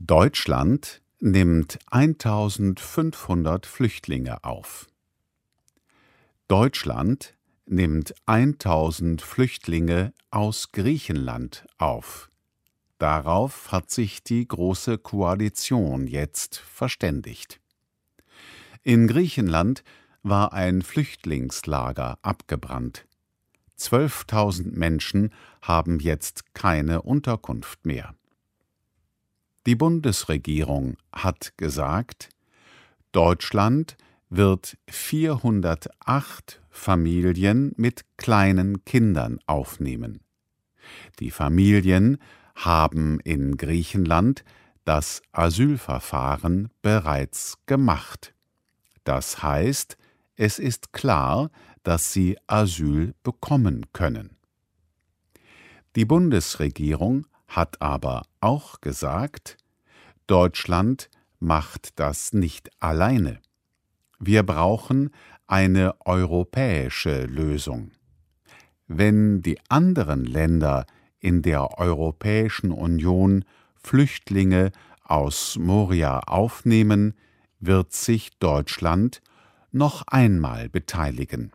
Deutschland nimmt 1500 Flüchtlinge auf. Deutschland nimmt 1000 Flüchtlinge aus Griechenland auf. Darauf hat sich die Große Koalition jetzt verständigt. In Griechenland war ein Flüchtlingslager abgebrannt. 12.000 Menschen haben jetzt keine Unterkunft mehr. Die Bundesregierung hat gesagt, Deutschland wird 408 Familien mit kleinen Kindern aufnehmen. Die Familien haben in Griechenland das Asylverfahren bereits gemacht. Das heißt, es ist klar, dass sie Asyl bekommen können. Die Bundesregierung hat aber auch gesagt, Deutschland macht das nicht alleine. Wir brauchen eine europäische Lösung. Wenn die anderen Länder in der Europäischen Union Flüchtlinge aus Moria aufnehmen, wird sich Deutschland noch einmal beteiligen.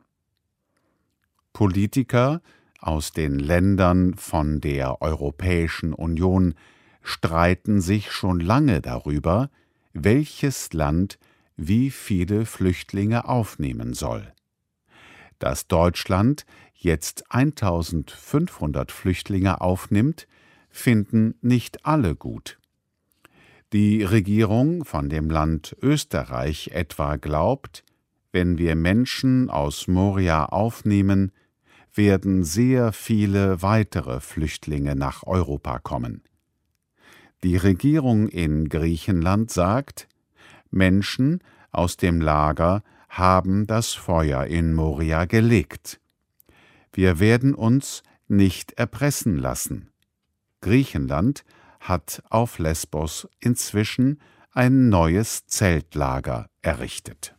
Politiker aus den Ländern von der Europäischen Union streiten sich schon lange darüber, welches Land wie viele Flüchtlinge aufnehmen soll. Dass Deutschland jetzt 1500 Flüchtlinge aufnimmt, finden nicht alle gut. Die Regierung von dem Land Österreich etwa glaubt, wenn wir Menschen aus Moria aufnehmen, werden sehr viele weitere Flüchtlinge nach Europa kommen. Die Regierung in Griechenland sagt, Menschen aus dem Lager haben das Feuer in Moria gelegt. Wir werden uns nicht erpressen lassen. Griechenland hat auf Lesbos inzwischen ein neues Zeltlager errichtet.